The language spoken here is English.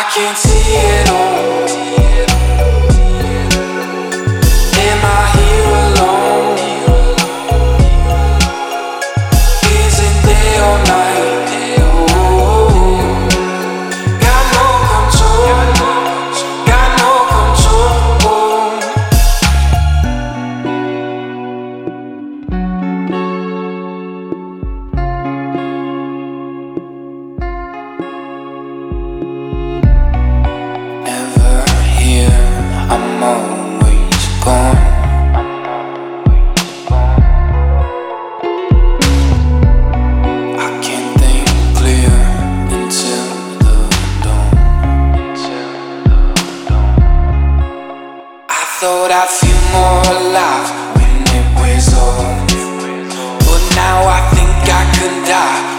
can't see it all. Am I here alone? Is it day or night? Oh, got no control, got no control. Never here, I'm always gone. I can't think clear until the dawn. I thought I'd feel more alive when it was on, but now I think I could die